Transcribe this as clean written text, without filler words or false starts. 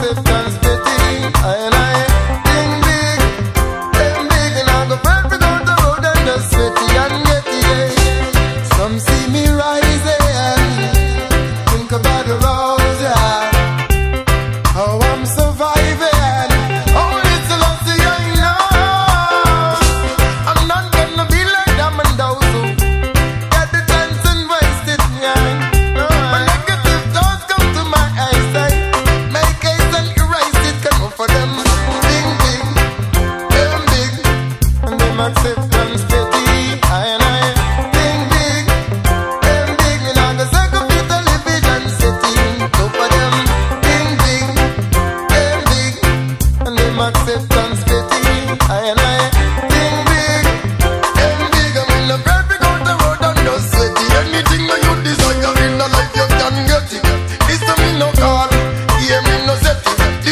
acceptance pity. And I think big, them big, and I go perfect on the road and just sweaty and getty. Some see me rising, think about the road, yeah. How I'm surviving. Oh, it's a lot to you know. I'm not gonna be like them and those who get the chance and waste it, yeah. When negative thoughts come to my eyesight, make haste and erase it. Come on for them big, big, them big, and them acceptance pity. And I think big, them big, and I go second bit of living and setting. Go for them big, big, them big, and them acceptance pity. And I think big, them big, I'm in the perfect out the road and just sweaty. Anything that you desire in the life you can get it. This to me no call, hear me no set it.